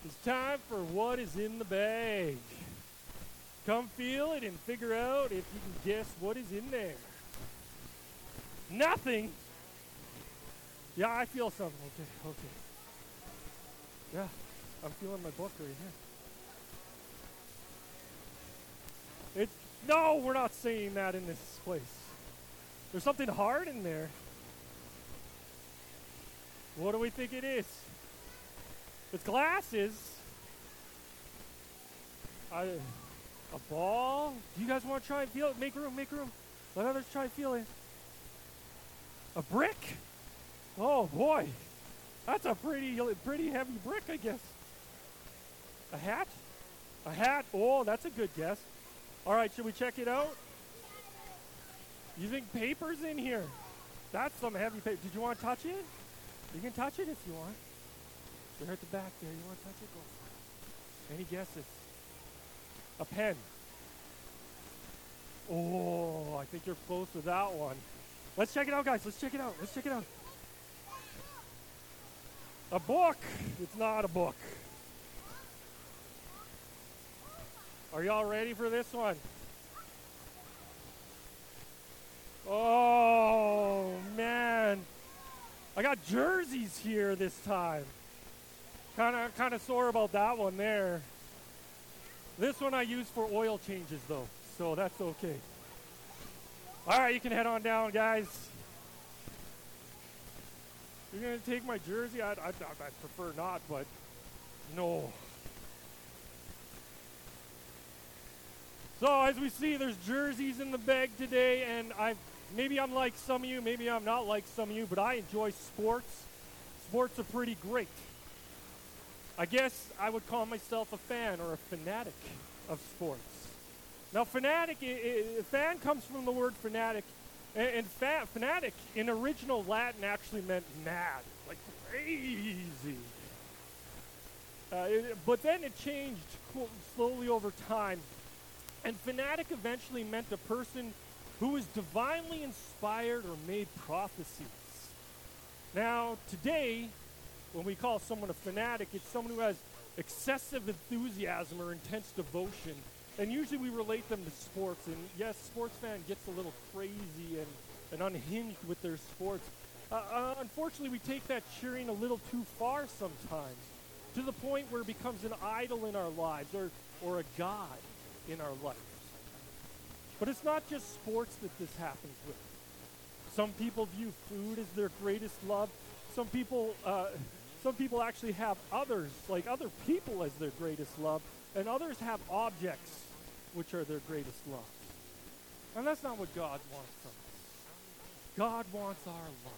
It's time for what is in the bag. Come feel it and figure out if you can guess what is in there. Nothing. Yeah, I feel something. Okay. Yeah, I'm feeling my book right here. No, we're not saying that in this place. There's something hard in there. What do we think it is? It's glasses. A ball. Do you guys want to try and feel it? Make room. Let others try and feel it. A brick? Oh boy, that's a pretty heavy brick, I guess. A hat? A hat? Oh, that's a good guess. All right, should we check it out? You think paper's in here? That's some heavy paper. Did you want to touch it? You can touch it if you want. They're at the back there. You want to touch it? Go for it. Any guesses? A pen. Oh, I think you're close with that one. Let's check it out, guys. Let's check it out. A book. It's not a book. Are y'all ready for this one? Oh, man. I got jerseys here this time. Kind of sore about that one there. This one I use for oil changes, though, so that's okay. All right, you can head on down, guys. You're going to take my jersey? I prefer not, but no. So as we see, there's jerseys in the bag today, and maybe I'm like some of you, maybe I'm not like some of you, but I enjoy sports. Sports are pretty great. I guess I would call myself a fan or a fanatic of sports. Now, fan comes from the word fanatic, and fanatic in original Latin actually meant mad, like crazy. But then it changed slowly over time, and fanatic eventually meant a person who was divinely inspired or made prophecies. Now, today, when we call someone a fanatic, it's someone who has excessive enthusiasm or intense devotion. And usually we relate them to sports. And yes, sports fan gets a little crazy and unhinged with their sports. Unfortunately, we take that cheering a little too far sometimes, to the point where it becomes an idol in our lives or a god in our lives. But it's not just sports that this happens with. Some people view food as their greatest love. Some people actually have others, like other people, as their greatest love, and others have objects, which are their greatest love. And that's not what God wants from us. God wants our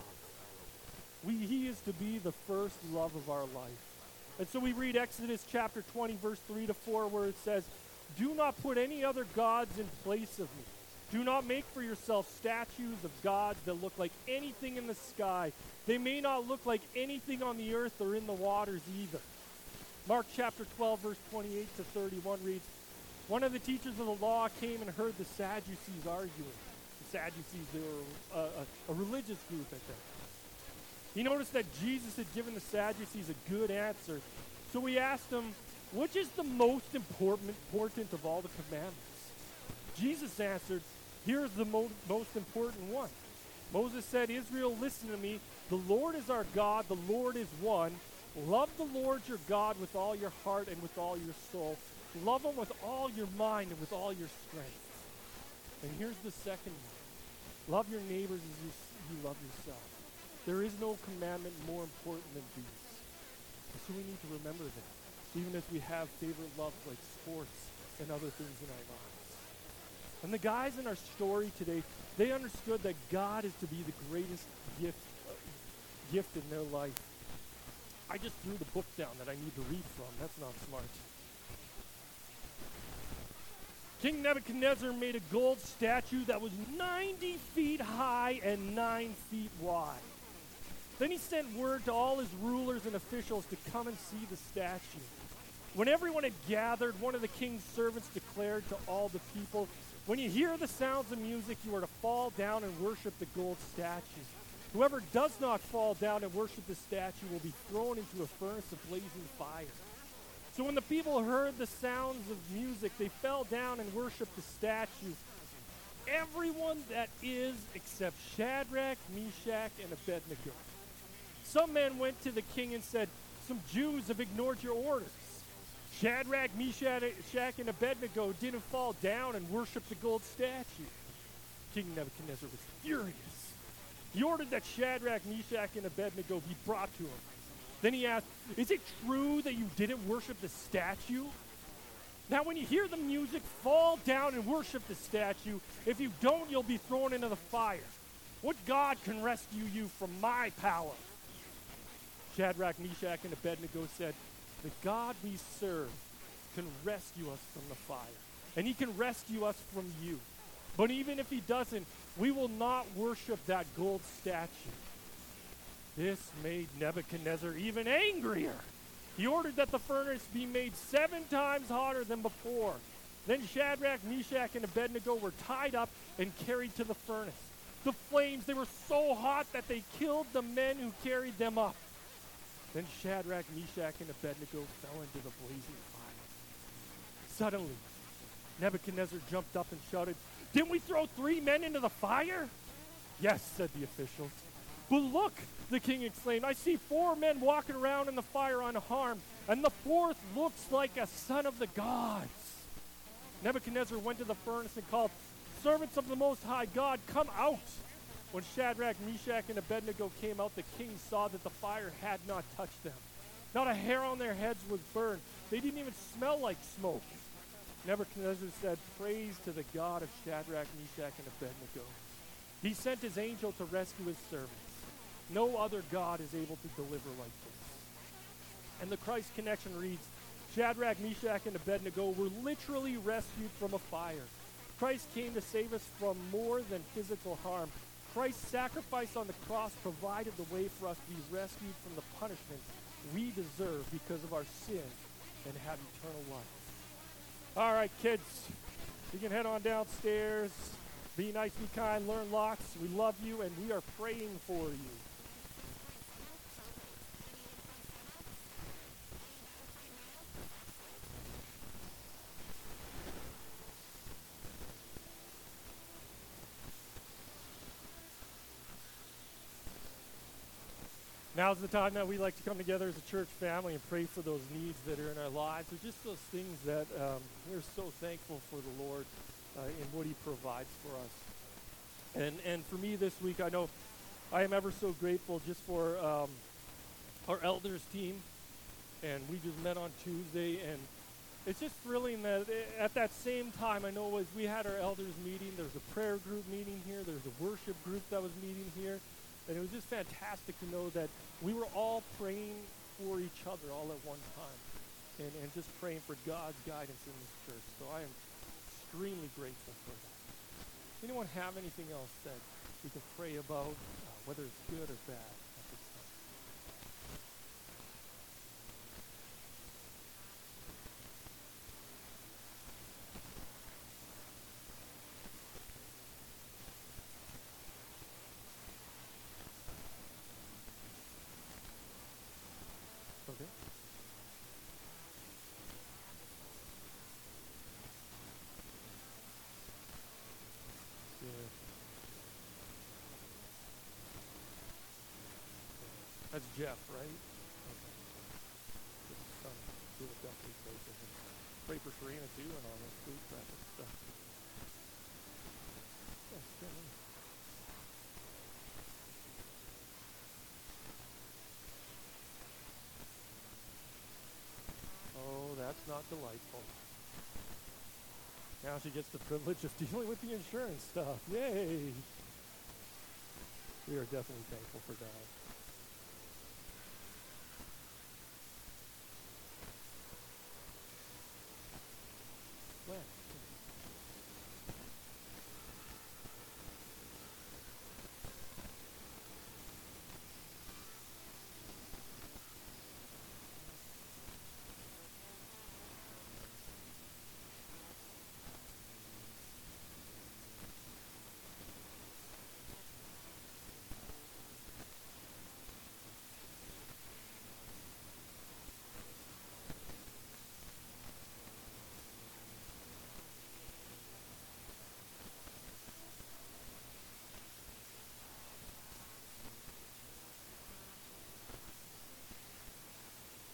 love. He is to be the first love of our life. And so we read Exodus chapter 20, verse 3 to 4, where it says, "Do not put any other gods in place of me. Do not make for yourself statues of gods that look like anything in the sky. They may not look like anything on the earth or in the waters either." Mark chapter 12, verse 28 to 31 reads, "One of the teachers of the law came and heard the Sadducees arguing." The Sadducees, they were a religious group at that time. He noticed that Jesus had given the Sadducees a good answer. So he asked them, "Which is the most important of all the commandments?" Jesus answered, "Here's the most important one. Moses said, 'Israel, listen to me. The Lord is our God. The Lord is one. Love the Lord your God with all your heart and with all your soul. Love him with all your mind and with all your strength.' And here's the second one. Love your neighbors as you love yourself. There is no commandment more important than these." And so we need to remember that, even as we have favorite loves like sports and other things in our lives. And the guys in our story today, they understood that God is to be the greatest gift in their life. I just threw the book down that I need to read from. That's not smart. King Nebuchadnezzar made a gold statue that was 90 feet high and 9 feet wide. Then he sent word to all his rulers and officials to come and see the statue. When everyone had gathered, one of the king's servants declared to all the people, "When you hear the sounds of music, you are to fall down and worship the gold statue. Whoever does not fall down and worship the statue will be thrown into a furnace of blazing fire." So when the people heard the sounds of music, they fell down and worshiped the statue. Everyone that is except Shadrach, Meshach, and Abednego. Some men went to the king and said, some Jews have ignored your orders. Shadrach, Meshach, and Abednego didn't fall down and worship the gold statue. King Nebuchadnezzar was furious. He ordered that Shadrach, Meshach, and Abednego be brought to him. Then he asked, is it true that you didn't worship the statue? Now when you hear the music, fall down and worship the statue. If you don't, you'll be thrown into the fire. What God can rescue you from my power? Shadrach, Meshach, and Abednego said, the God we serve can rescue us from the fire, and he can rescue us from you. But even if he doesn't, we will not worship that gold statue. This made Nebuchadnezzar even angrier. He ordered that the furnace be made 7 times hotter than before. Then Shadrach, Meshach, and Abednego were tied up and carried to the furnace. The flames, they were so hot that they killed the men who carried them up. Then Shadrach, Meshach, and Abednego fell into the blazing fire. Suddenly, Nebuchadnezzar jumped up and shouted, didn't we throw 3 men into the fire? Yes, said the officials. But look, the king exclaimed, I see 4 men walking around in the fire unharmed, and the 4th looks like a son of the gods. Nebuchadnezzar went to the furnace and called, servants of the Most High God, come out. When Shadrach, Meshach, and Abednego came out, the king saw that the fire had not touched them. Not a hair on their heads was burned. They didn't even smell like smoke. Nebuchadnezzar said, praise to the God of Shadrach, Meshach, and Abednego. He sent his angel to rescue his servants. No other God is able to deliver like this. And the Christ connection reads, Shadrach, Meshach, and Abednego were literally rescued from a fire. Christ came to save us from more than physical harm. Christ's sacrifice on the cross provided the way for us to be rescued from the punishment we deserve because of our sin and have eternal life. All right, kids, you can head on downstairs. Be nice, be kind, learn lots. We love you, and we are praying for you. Now's the time that we like to come together as a church family and pray for those needs that are in our lives. They're just those things that we're so thankful for the Lord and what he provides for us. And for me this week, I know I am ever so grateful just for our elders team. And we just met on Tuesday, and it's just thrilling that at that same time, I know as we had our elders meeting, there was a prayer group meeting here, there was a worship group that was meeting here. And it was just fantastic to know that we were all praying for each other all at one time and just praying for God's guidance in this church. So I am extremely grateful for that. Anyone have anything else that we can pray about, whether it's good or bad at this time? Okay. Yeah. That's Jeff, right? Okay. His son, we will definitely pray for him. Pray for Serena too and all that food traffic stuff. Yeah, still in. Oh, that's not delightful. Now she gets the privilege of dealing with the insurance stuff. Yay! We are definitely thankful for that. Well,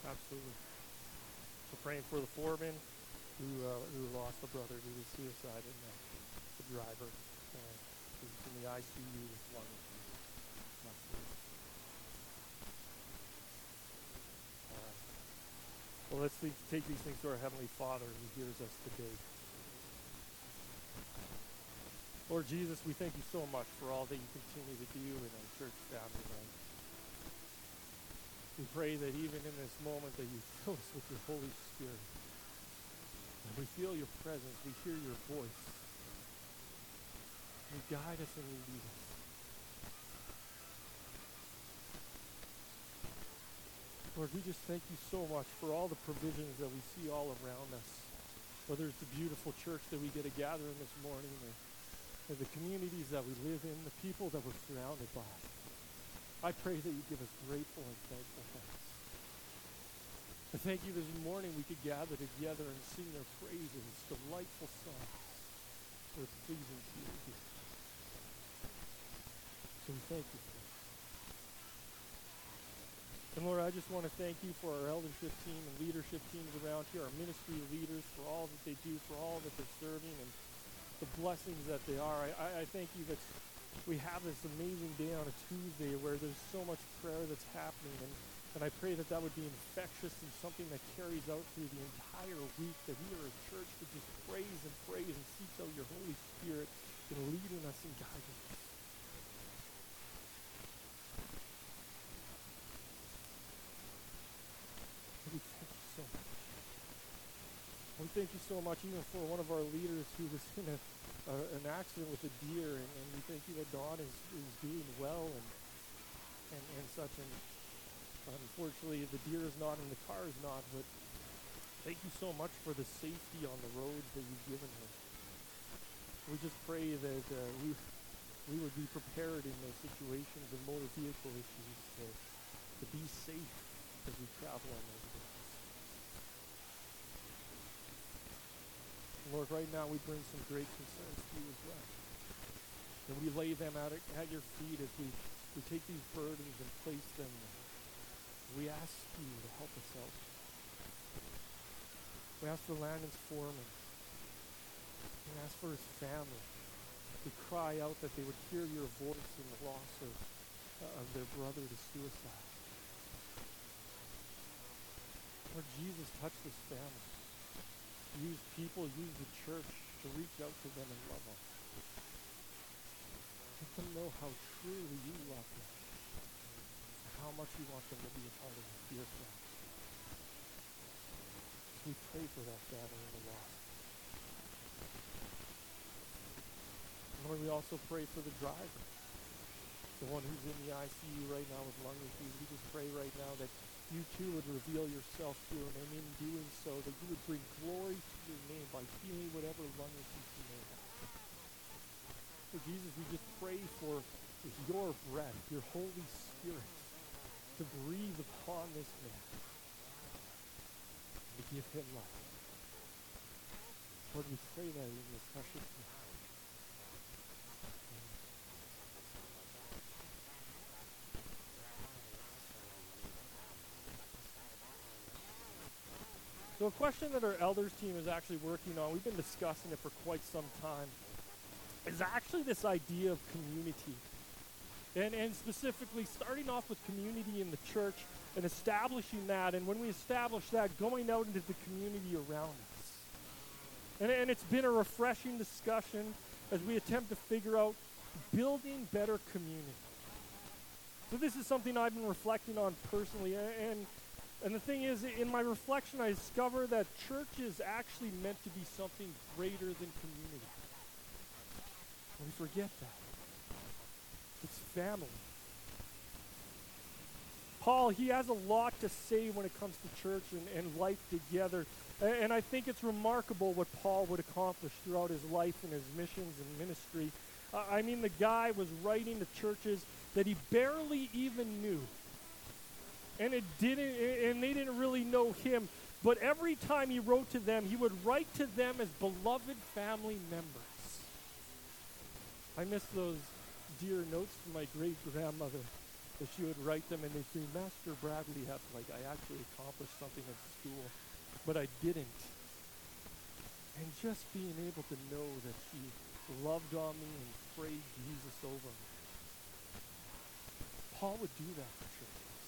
Absolutely. We're praying for the foreman who lost a brother due to suicide, and the driver who's in the ICU with lung issues. Absolutely. All right. Well, let's take these things to our Heavenly Father who hears us today. Lord Jesus, we thank you so much for all that you continue to do in our church family life. We pray that even in this moment that you fill us with your Holy Spirit. And we feel your presence. We hear your voice. You guide us and you lead us. Lord, we just thank you so much for all the provisions that we see all around us. Whether it's the beautiful church that we get to gather in this morning, or the communities that we live in, the people that we're surrounded by. I pray that you give us grateful and thankful hearts. I thank you this morning we could gather together and sing your praises, delightful songs that are pleasing to you. So we thank you for it. And Lord, I just want to thank you for our eldership team and leadership teams around here, our ministry leaders, for all that they do, for all that they're serving, and the blessings that they are. I thank you that we have this amazing day on a Tuesday where there's so much prayer that's happening, and I pray that that would be infectious and something that carries out through the entire week, that we are a church that just prays and seeks out your Holy Spirit in leading us and guiding us. We thank you so much. We thank you so much even for one of our leaders who was in an accident with a deer, and we thank you that Dawn is doing well and such. And unfortunately, the deer is not and the car is not, but thank you so much for the safety on the roads that you've given her. We just pray that we would be prepared in those situations and motor vehicle issues to be safe as we travel on those roads. Lord, right now we bring some great concerns to you as well. And we lay them out at your feet as we take these burdens and place them there. We ask you to help us out. We ask for Landon's foreman. We ask for his family. We cry out that they would hear your voice in the loss of their brother to suicide. Lord Jesus, touch this family. Use people, use the church to reach out to them and love them. Let them know how truly you love them and how much you want them to be a part of your family. So we pray for that family and the lost. Lord, we also pray for the driver, the one who's in the ICU right now with lung issues. We just pray right now that you too would reveal yourself to him, and in doing so, that you would bring glory to your name by healing whatever lung issues he may have. So Jesus, we just pray for your breath, your Holy Spirit, to breathe upon this man, and to give him life. Lord, we pray that in your precious name. So a question that our elders team is actually working on, we've been discussing it for quite some time, is actually this idea of community. And specifically starting off with community in the church and establishing that, and when we establish that, going out into the community around us. And it's been a refreshing discussion as we attempt to figure out building better community. So this is something I've been reflecting on personally, and the thing is, in my reflection, I discover that church is actually meant to be something greater than community. And we forget that. It's family. Paul, he has a lot to say when it comes to church and life together. And I think it's remarkable what Paul would accomplish throughout his life and his missions and ministry. I mean, the guy was writing to churches that he barely even knew. And they didn't really know him. But every time he wrote to them, he would write to them as beloved family members. I miss those dear notes from my great-grandmother. that she would write them and they'd say, Master Bradley had, I actually accomplished something at school, but I didn't. And just being able to know that she loved on me and prayed Jesus over me. Paul would do that for churches.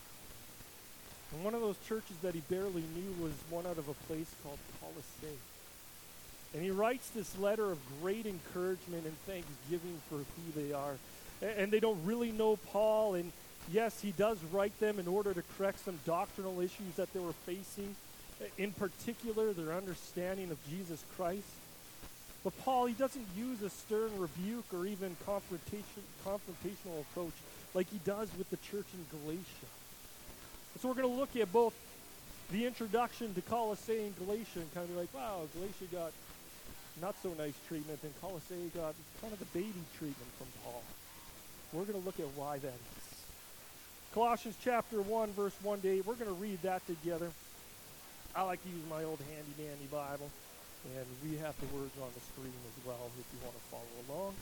And one of those churches that he barely knew was one out of a place called Colossae. And he writes this letter of great encouragement and thanksgiving for who they are. And they don't really know Paul. And yes, he does write them in order to correct some doctrinal issues that they were facing. In particular, their understanding of Jesus Christ. But Paul, he doesn't use a stern rebuke or even confrontational approach like he does with the church in Galatia. So we're going to look at both the introduction to Colossae and Galatia and kind of be like, wow, Galatia got not so nice treatment, and Colossae got kind of the baby treatment from Paul. We're going to look at why that is. Colossians chapter 1, verse 1 to 8, we're going to read that together. I like to use my old handy-dandy Bible, and we have the words on the screen as well if you want to follow along.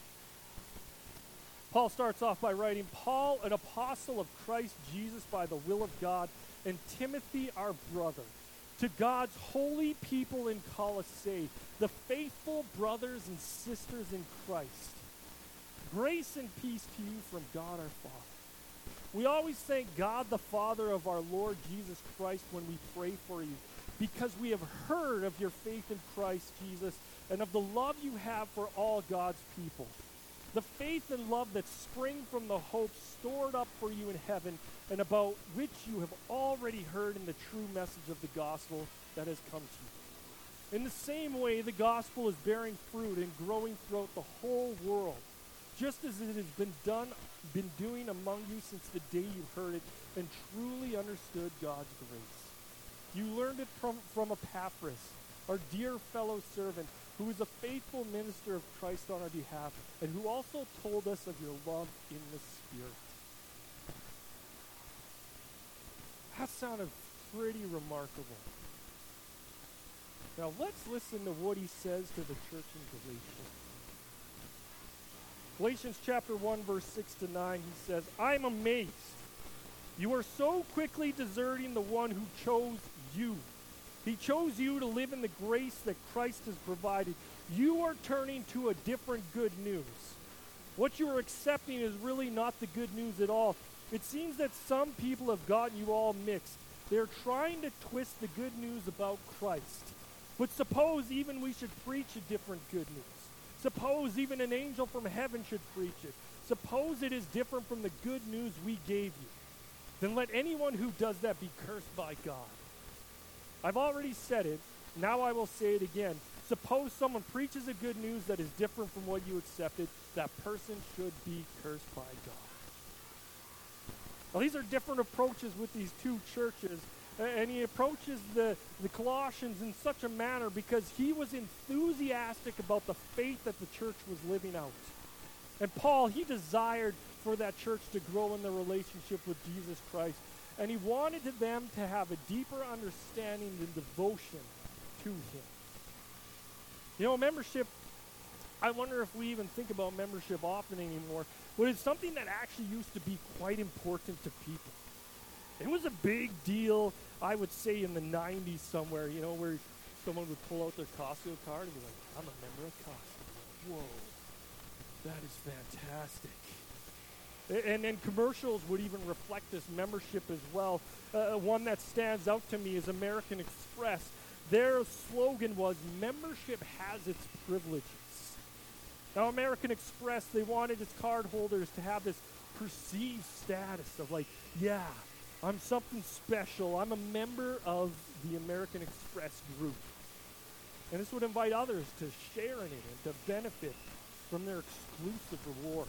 Paul starts off by writing, Paul, an apostle of Christ Jesus by the will of God, and Timothy, our brother, to God's holy people in Colossae, the faithful brothers and sisters in Christ. Grace and peace to you from God our Father. We always thank God the Father of our Lord Jesus Christ when we pray for you, because we have heard of your faith in Christ Jesus and of the love you have for all God's people. The faith and love that spring from the hope stored up for you in heaven, and about which you have already heard in the true message of the gospel that has come to you. In the same way, the gospel is bearing fruit and growing throughout the whole world, just as it has been doing among you since the day you heard it and truly understood God's grace. You learned it from Epaphras, our dear fellow servant, who is a faithful minister of Christ on our behalf, and who also told us of your love in the Spirit. That sounded pretty remarkable. Now let's listen to what he says to the church in Galatia. Galatians chapter 1, verse 6 to 9, he says, I'm amazed. You are so quickly deserting the one who chose you. He chose you to live in the grace that Christ has provided. You are turning to a different good news. What you are accepting is really not the good news at all. It seems that some people have gotten you all mixed. They're trying to twist the good news about Christ. But suppose even we should preach a different good news. Suppose even an angel from heaven should preach it. Suppose it is different from the good news we gave you. Then let anyone who does that be cursed by God. I've already said it. Now I will say it again. Suppose someone preaches a good news that is different from what you accepted. That person should be cursed by God. Now these are different approaches with these two churches. And he approaches the Colossians in such a manner because he was enthusiastic about the faith that the church was living out. And Paul, he desired for that church to grow in their relationship with Jesus Christ. And he wanted them to have a deeper understanding and devotion to him. You know, membership, I wonder if we even think about membership often anymore, but it's something that actually used to be quite important to people. It was a big deal, I would say, in the 90s somewhere, you know, where someone would pull out their Costco card and be like, I'm a member of Costco. Whoa, that is fantastic. And then commercials would even reflect this membership as well. One that stands out to me is American Express. Their slogan was, membership has its privileges. Now, American Express, they wanted its cardholders to have this perceived status of like, yeah, I'm something special. I'm a member of the American Express group. And this would invite others to share in it and to benefit from their exclusive rewards.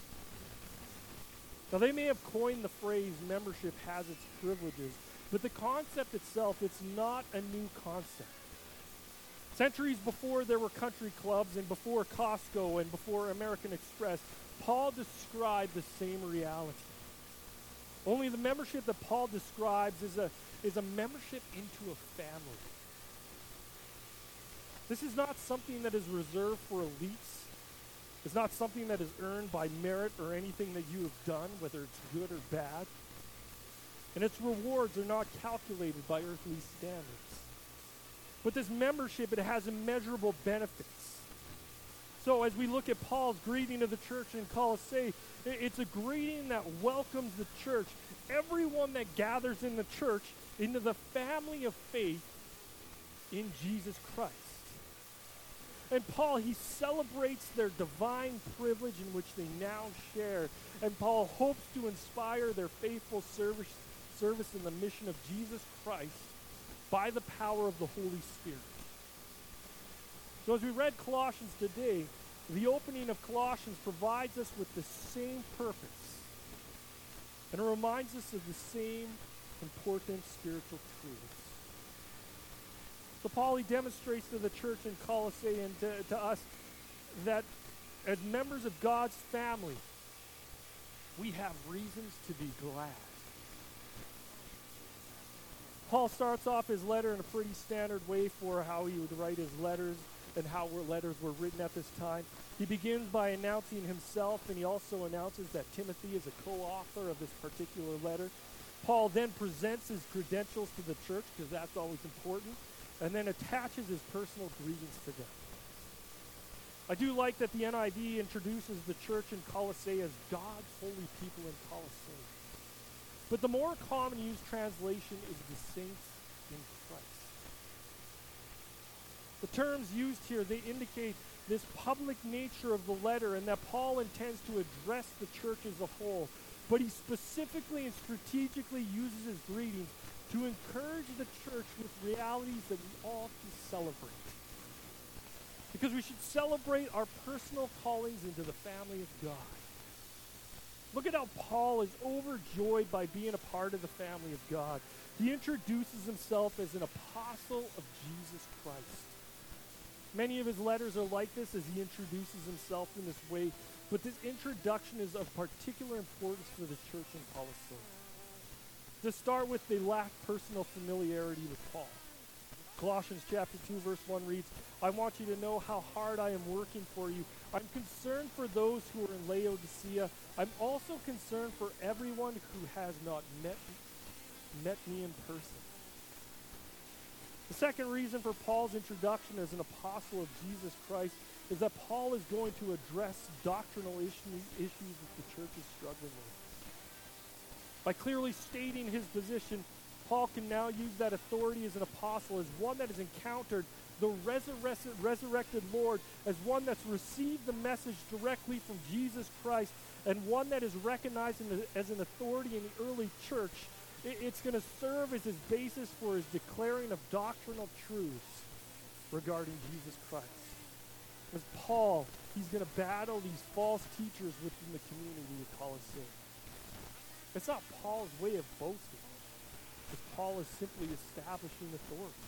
Now, they may have coined the phrase, membership has its privileges, but the concept itself, it's not a new concept. Centuries before there were country clubs and before Costco and before American Express, Paul described the same reality. Only the membership that Paul describes is a membership into a family. This is not something that is reserved for elites. It's not something that is earned by merit or anything that you have done, whether it's good or bad. And its rewards are not calculated by earthly standards. But this membership, it has immeasurable benefits. So as we look at Paul's greeting of the church in Colossae, it's a greeting that welcomes the church, everyone that gathers in the church, into the family of faith in Jesus Christ. And Paul, he celebrates their divine privilege in which they now share. And Paul hopes to inspire their faithful service in the mission of Jesus Christ by the power of the Holy Spirit. So as we read Colossians today, the opening of Colossians provides us with the same purpose. And it reminds us of the same important spiritual truths. So Paul, he demonstrates to the church in Colossae and to us that as members of God's family, we have reasons to be glad. Paul starts off his letter in a pretty standard way for how he would write his letters and how letters were written at this time. He begins by announcing himself, and he also announces that Timothy is a co-author of this particular letter. Paul then presents his credentials to the church, because that's always important, and then attaches his personal greetings to them. I do like that the NIV introduces the church in Colossae as God's holy people in Colossae. But the more common used translation is the saints in Christ. The terms used here, they indicate this public nature of the letter and that Paul intends to address the church as a whole. But he specifically and strategically uses his greetings to encourage the church with realities that we all can celebrate. Because we should celebrate our personal callings into the family of God. Look at how Paul is overjoyed by being a part of the family of God. He introduces himself as an apostle of Jesus Christ. Many of his letters are like this as he introduces himself in this way, but this introduction is of particular importance for the church in Colossae. To start with, they lack personal familiarity with Paul. Colossians chapter 2, verse 1 reads, I want you to know how hard I am working for you. I'm concerned for those who are in Laodicea. I'm also concerned for everyone who has not met me in person. The second reason for Paul's introduction as an apostle of Jesus Christ is that Paul is going to address doctrinal issues that the church is struggling with. By clearly stating his position, Paul can now use that authority as an apostle, as one that has encountered the resurrected Lord, as one that's received the message directly from Jesus Christ, and one that is recognized as an authority in the early church. It's going to serve as his basis for his declaring of doctrinal truths regarding Jesus Christ. As Paul, he's going to battle these false teachers within the community of Colossae. It's not Paul's way of boasting. Because Paul is simply establishing authority.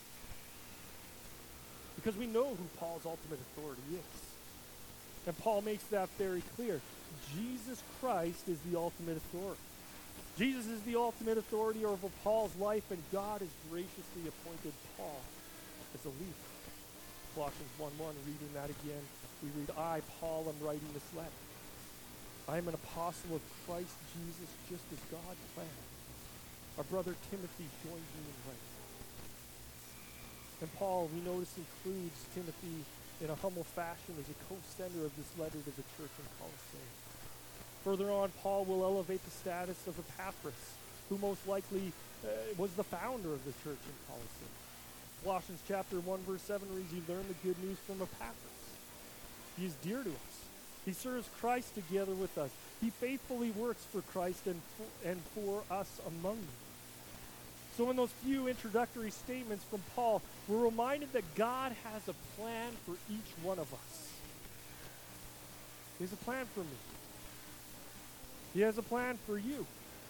Because we know who Paul's ultimate authority is. And Paul makes that very clear. Jesus Christ is the ultimate authority. Jesus is the ultimate authority over Paul's life, and God has graciously appointed Paul as a leader. Colossians 1:1, reading that again, we read, I, Paul, am writing this letter. I am an apostle of Christ Jesus, just as God planned. Our brother Timothy joins me in writing. And Paul, we notice, includes Timothy in a humble fashion as a co-sender of this letter to the church in Colossae. Further on, Paul will elevate the status of Epaphras, who most likely was the founder of the church in Colossae. Colossians chapter 1, verse 7 reads, you learn the good news from Epaphras. He is dear to us. He serves Christ together with us. He faithfully works for Christ and for us among you. So in those few introductory statements from Paul, we're reminded that God has a plan for each one of us. He has a plan for me. He has a plan for you.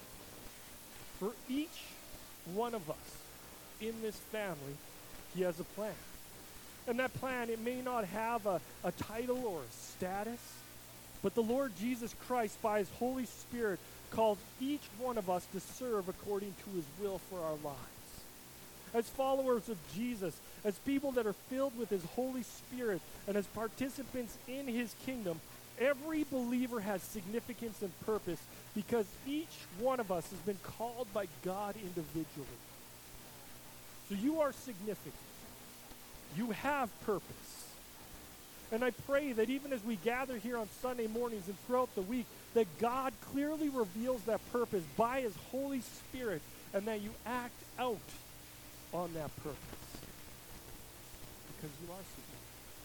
For each one of us in this family, he has a plan. And that plan, it may not have a title or a status, but the Lord Jesus Christ, by his Holy Spirit, calls each one of us to serve according to his will for our lives. As followers of Jesus, as people that are filled with his Holy Spirit, and as participants in his kingdom, Every believer has significance and purpose because each one of us has been called by God individually. So you are significant. You have purpose. And I pray that even as we gather here on Sunday mornings and throughout the week, that God clearly reveals that purpose by his Holy Spirit and that you act out on that purpose. Because you are significant.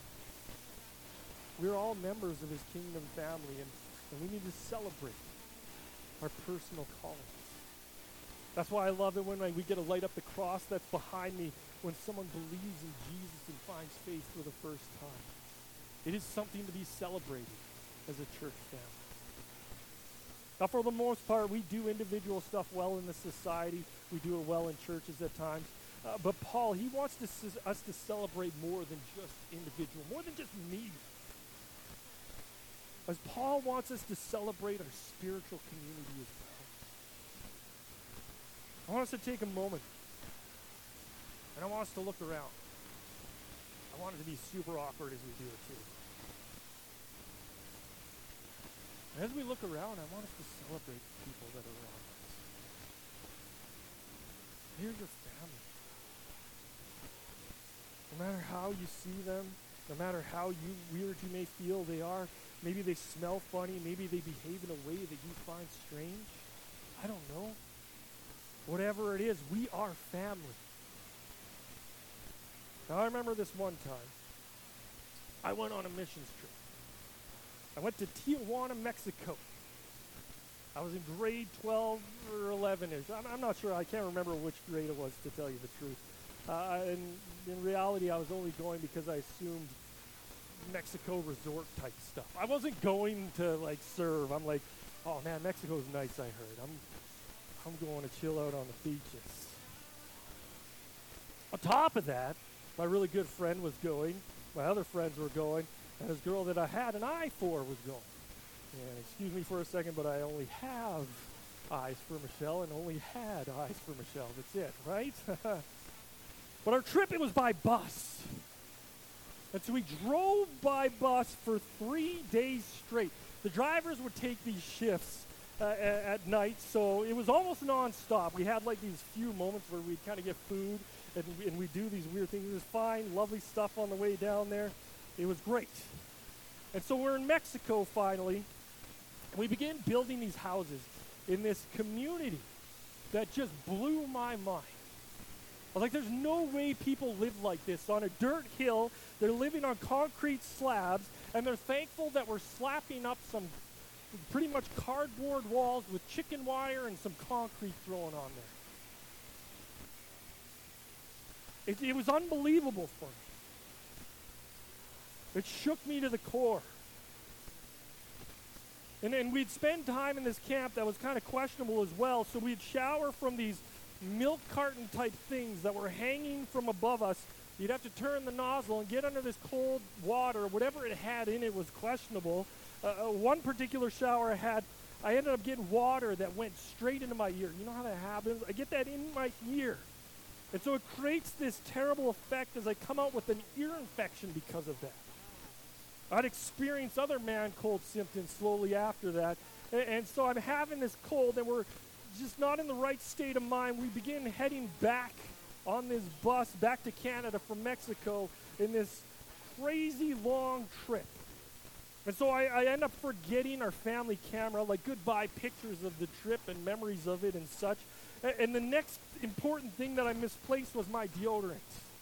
We're all members of his kingdom family, and we need to celebrate our personal callings. That's why I love it when we get to light up the cross that's behind me when someone believes in Jesus and finds faith for the first time. It is something to be celebrated as a church family. Now, for the most part, we do individual stuff well in the society. We do it well in churches at times. But Paul, he wants us to celebrate more than just individual, more than just me. As Paul wants us to celebrate our spiritual community as well. I want us to take a moment, and I want us to look around. I want it to be super awkward as we do it too. And as we look around, I want us to celebrate the people that are around us. They're your family. No matter how you see them, no matter how weird you may feel they are, maybe they smell funny, maybe they behave in a way that you find strange. I don't know. Whatever it is, we are family. Now, I remember this one time. I went on a missions trip. I went to Tijuana, Mexico. I was in grade 12 or 11-ish. I'm not sure. I can't remember which grade it was, to tell you the truth. And in reality, I was only going because I assumed Mexico resort type stuff. I wasn't going to serve. I'm like, oh man, Mexico's nice, I heard. I'm going to chill out on the beaches. On top of that, my really good friend was going, my other friends were going, and this girl that I had an eye for was going. And excuse me for a second, but I only have eyes for Michelle and only had eyes for Michelle. That's it, right? But our trip, it was by bus. And so we drove by bus for 3 days straight. The drivers would take these shifts at night, so it was almost nonstop. We had these few moments where we'd kind of get food, and we'd do these weird things. It was fine, lovely stuff on the way down there. It was great. And so we're in Mexico finally, and we began building these houses in this community that just blew my mind. I was like, there's no way people live like this on a dirt hill. They're living on concrete slabs, and they're thankful that we're slapping up some pretty much cardboard walls with chicken wire and some concrete thrown on there. It was unbelievable for me. It shook me to the core. And we'd spend time in this camp that was kind of questionable as well, so we'd shower from these milk carton type things that were hanging from above us. You'd have to turn the nozzle and get under this cold water. Whatever it had in it was questionable. One particular shower I ended up getting water that went straight into my ear. You know how that happens? I get that in my ear. And so it creates this terrible effect as I come out with an ear infection because of that. I'd experienced other man-cold symptoms slowly after that. And so I'm having this cold, and we're just not in the right state of mind. We begin heading back on this bus back to Canada from Mexico in this crazy long trip. And so I end up forgetting our family camera, goodbye pictures of the trip and memories of it and such. And the next important thing that I misplaced was my deodorant.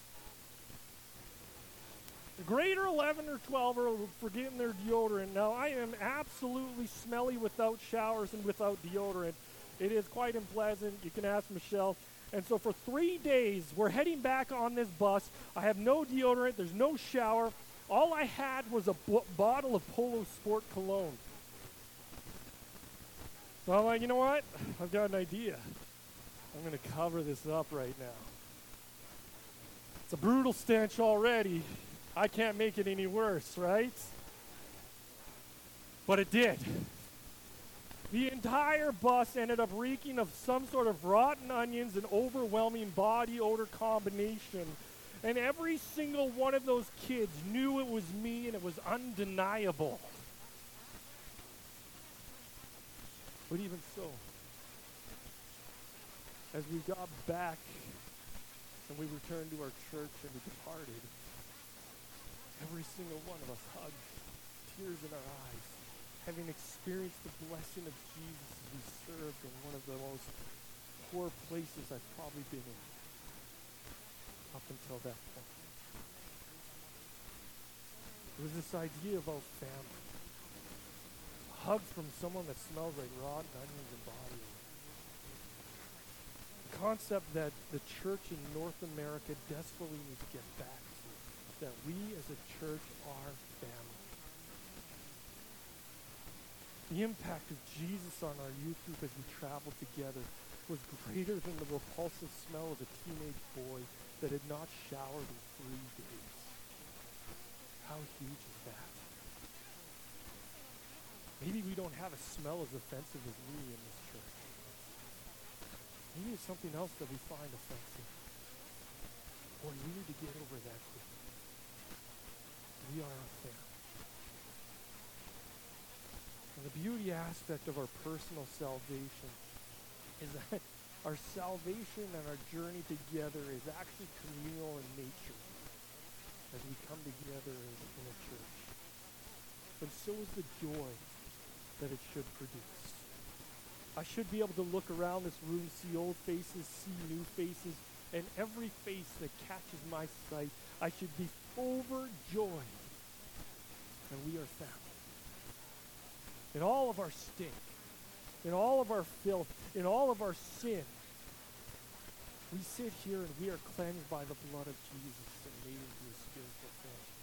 The grade 11 or 12 are forgetting their deodorant. Now, I am absolutely smelly without showers and without deodorant. It is quite unpleasant. You can ask Michelle. And so for 3 days, we're heading back on this bus. I have no deodorant. There's no shower. All I had was a bottle of Polo Sport cologne. So I'm like, you know what? I've got an idea. I'm going to cover this up right now. It's a brutal stench already. I can't make it any worse, right? But it did. The entire bus ended up reeking of some sort of rotten onions and overwhelming body odor combination. And every single one of those kids knew it was me, and it was undeniable. But even so, as we got back and we returned to our church and we departed, every single one of us hugged, tears in our eyes, having experienced the blessing of Jesus as we served in one of the most poor places I've probably been in up until that point. It was this idea about family. A hug from someone that smells like rotten onions and body oil. The concept that the church in North America desperately needs to get back to, that we as a church are family. The impact of Jesus on our youth group as we traveled together was greater than the repulsive smell of a teenage boy that had not showered in 3 days. How huge is that? Maybe we don't have a smell as offensive as me in this church. Maybe it's something else that we find offensive. Boy, we need to get over that quickly. We are a family. And the beauty aspect of our personal salvation is that our salvation and our journey together is actually communal in nature as we come together in a church. And so is the joy that it should produce. I should be able to look around this room, see old faces, see new faces, and every face that catches my sight, I should be overjoyed. And we are family. In all of our stink, in all of our filth, in all of our sin, we sit here and we are cleansed by the blood of Jesus and made into a spiritual family.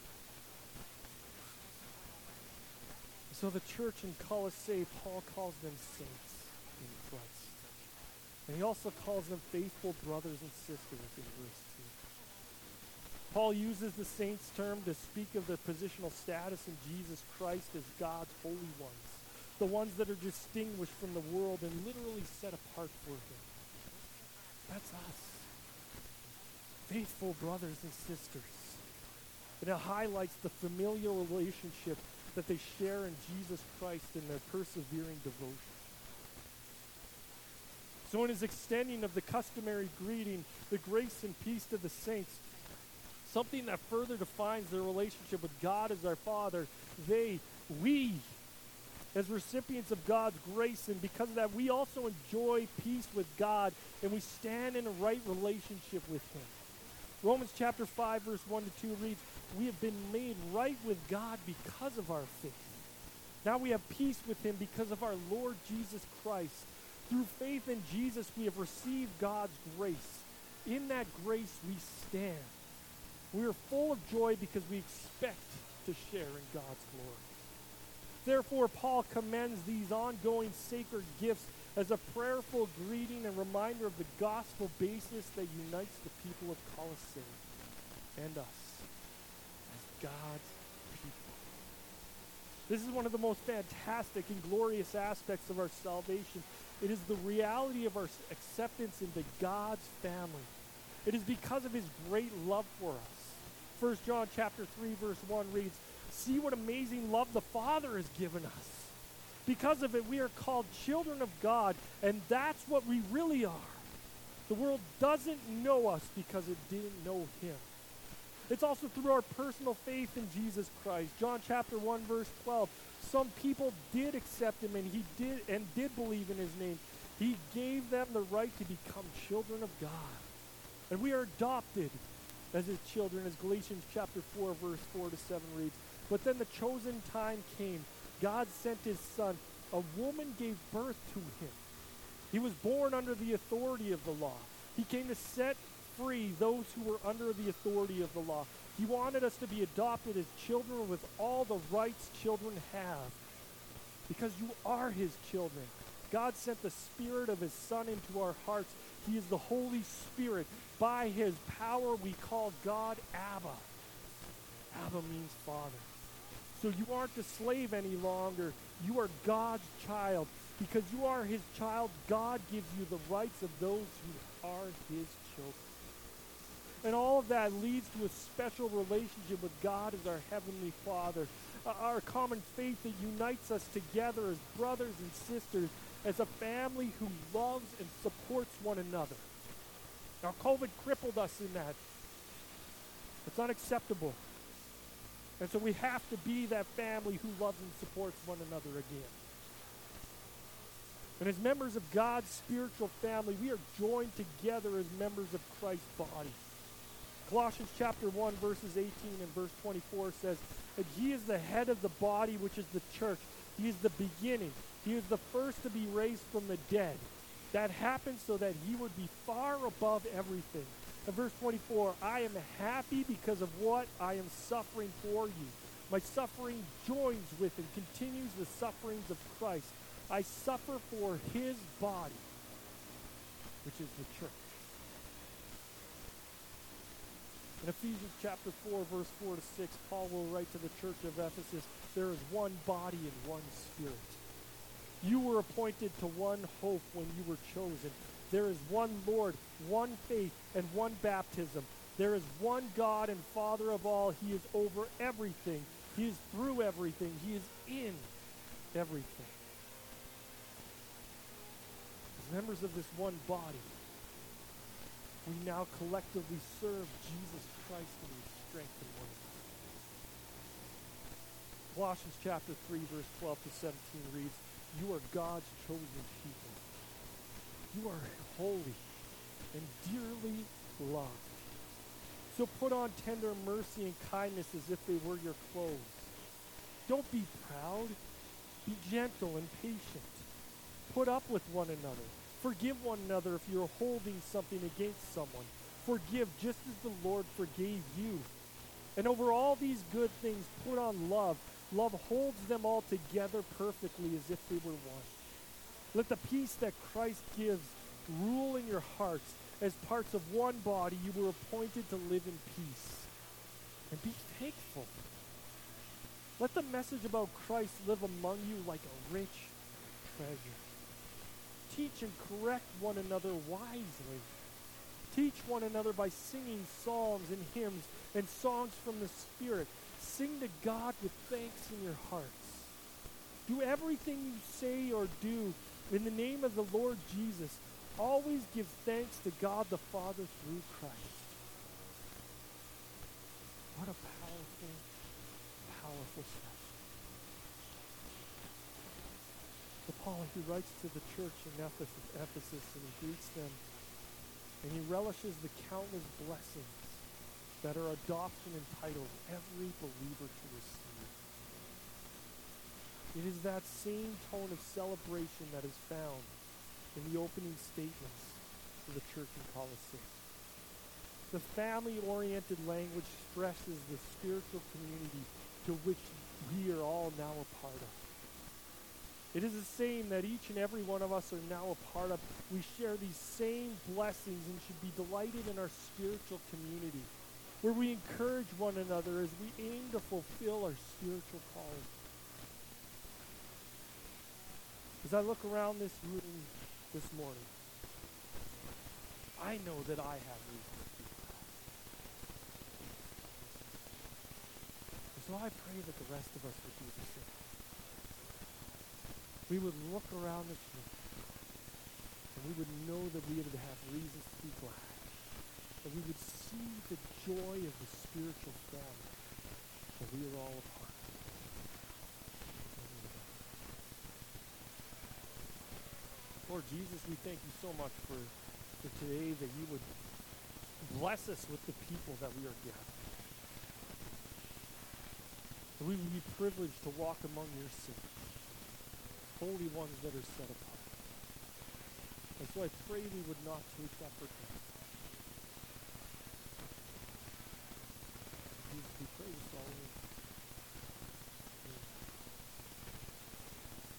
So the church in Colossae, Paul calls them saints in Christ. And he also calls them faithful brothers and sisters in verse 2. Paul uses the saints term to speak of their positional status in Jesus Christ as God's holy ones. The ones that are distinguished from the world and literally set apart for him. That's us. Faithful brothers and sisters. And it highlights the familial relationship that they share in Jesus Christ in their persevering devotion. So in his extending of the customary greeting, the grace and peace to the saints, something that further defines their relationship with God as our Father, we, as recipients of God's grace, and because of that, we also enjoy peace with God, and we stand in a right relationship with him. Romans chapter 5, verse 1 to 2 reads, "We have been made right with God because of our faith. Now we have peace with him because of our Lord Jesus Christ. Through faith in Jesus, we have received God's grace. In that grace we stand. We are full of joy because we expect to share in God's glory." Therefore, Paul commends these ongoing sacred gifts as a prayerful greeting and reminder of the gospel basis that unites the people of Colossae and us as God's people. This is one of the most fantastic and glorious aspects of our salvation. It is the reality of our acceptance into God's family. It is because of his great love for us. 1 John chapter 3, verse 1 reads, "See what amazing love the Father has given us. Because of it, we are called children of God, and that's what we really are. The world doesn't know us because it didn't know him." It's also through our personal faith in Jesus Christ. John chapter 1, verse 12. Some people did accept him, and did believe in his name. He gave them the right to become children of God. And we are adopted as his children, as Galatians chapter 4, verse 4 to 7 reads. "But then the chosen time came. God sent his son. A woman gave birth to him. He was born under the authority of the law. He came to set free those who were under the authority of the law. He wanted us to be adopted as children with all the rights children have. Because you are his children. God sent the Spirit of his Son into our hearts. He is the Holy Spirit. By his power we call God Abba." Abba means Father. So you aren't a slave any longer. You are God's child. Because you are his child, God gives you the rights of those who are his children. And all of that leads to a special relationship with God as our Heavenly Father. Our common faith that unites us together as brothers and sisters as a family who loves and supports one another. Now, COVID crippled us in that. It's unacceptable. And so we have to be that family who loves and supports one another again. And as members of God's spiritual family, we are joined together as members of Christ's body. Colossians chapter 1, verses 18 and verse 24 says that he is the head of the body, which is the church. He is the beginning. He is the first to be raised from the dead. That happened so that he would be far above everything. And verse 24, I am happy because of what I am suffering for you. My suffering joins with and continues the sufferings of Christ. I suffer for his body, which is the church. In Ephesians chapter 4, verse 4 to 6, Paul will write to the church of Ephesus, there is one body and one spirit. You were appointed to one hope when you were chosen. There is one Lord, one faith, and one baptism. There is one God and Father of all. He is over everything. He is through everything. He is in everything. As members of this one body, we now collectively serve Jesus Christ and we strengthen one another. Colossians chapter 3, verse 12 to 17 reads, you are God's chosen people. You are holy and dearly loved. So put on tender mercy and kindness as if they were your clothes. Don't be proud. Be gentle and patient. Put up with one another. Forgive one another if you're holding something against someone. Forgive just as the Lord forgave you. And over all these good things, put on love. Love holds them all together perfectly as if they were one. Let the peace that Christ gives rule in your hearts. As parts of one body, you were appointed to live in peace. And be thankful. Let the message about Christ live among you like a rich treasure. Teach and correct one another wisely. Teach one another by singing psalms and hymns and songs from the Spirit. Sing to God with thanks in your hearts. Do everything you say or do in the name of the Lord Jesus. Always give thanks to God the Father through Christ. What a powerful, powerful step. Paul, he writes to the church in Ephesus, and he greets them, and he relishes the countless blessings that our adoption entitles every believer to receive. It is that same tone of celebration that is found in the opening statements to the church in Colossae. The family-oriented language stresses the spiritual community to which we are all now a part of. It is the same that each and every one of us are now a part of. We share these same blessings and should be delighted in our spiritual community, where we encourage one another as we aim to fulfill our spiritual calling. As I look around this room this morning, I know that I have reason to be proud. So I pray that the rest of us would do the same. We would look around this room, and we would know that we would have reasons to be glad. That we would see the joy of the spiritual family that we are all a part of. Lord Jesus, we thank you so much for today, that you would bless us with the people that we are gathered. That we would be privileged to walk among your saints, holy ones that are set apart. And so I pray we would not take that for granted.